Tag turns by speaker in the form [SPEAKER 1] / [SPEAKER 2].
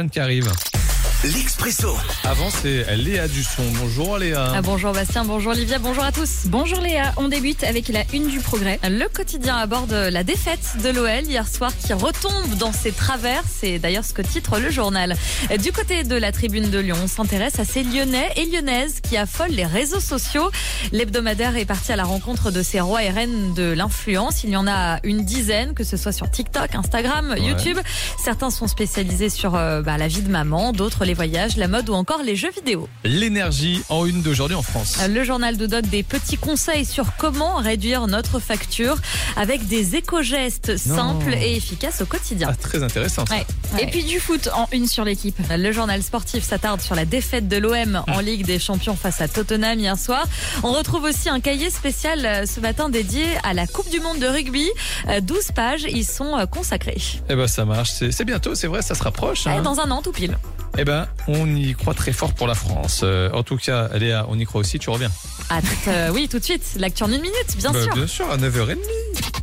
[SPEAKER 1] qui arrive.
[SPEAKER 2] L'Expresso.
[SPEAKER 1] Avant, c'est Léa Dusson. Bonjour Léa.
[SPEAKER 3] Bonjour Bastien, bonjour Olivia, bonjour à tous.
[SPEAKER 4] Bonjour Léa, on débute avec la une du Progrès.
[SPEAKER 3] Le quotidien aborde la défaite de l'OL hier soir qui retombe dans ses travers. C'est d'ailleurs ce que titre le journal. Du côté de la tribune de Lyon, on s'intéresse à ces Lyonnais et Lyonnaises qui affolent les réseaux sociaux. L'hebdomadaire est parti à la rencontre de ces rois et reines de l'influence. Il y en a une dizaine, que ce soit sur TikTok, Instagram, YouTube. Certains sont spécialisés sur la vie de maman, d'autres les voyages, la mode ou encore les jeux vidéo.
[SPEAKER 1] L'énergie en une d'aujourd'hui en France.
[SPEAKER 3] Le journal nous donne des petits conseils sur comment réduire notre facture avec des éco-gestes simples et efficaces au quotidien.
[SPEAKER 1] Très intéressant.
[SPEAKER 3] Ouais.
[SPEAKER 4] Et puis du foot en une sur l'équipe.
[SPEAKER 3] Le journal sportif s'attarde sur la défaite de l'OM en Ligue des Champions face à Tottenham hier soir. On retrouve aussi un cahier spécial ce matin dédié à la Coupe du Monde de rugby. 12 pages y sont consacrées.
[SPEAKER 1] Ça marche. C'est bientôt, c'est vrai, ça se rapproche.
[SPEAKER 3] Dans un an, tout pile.
[SPEAKER 1] On y croit très fort pour la France. En tout cas, Léa, on y croit aussi. Tu reviens.
[SPEAKER 3] Oui, tout de suite. L'actu en une minute, bien sûr.
[SPEAKER 1] Bien sûr, à 9h30.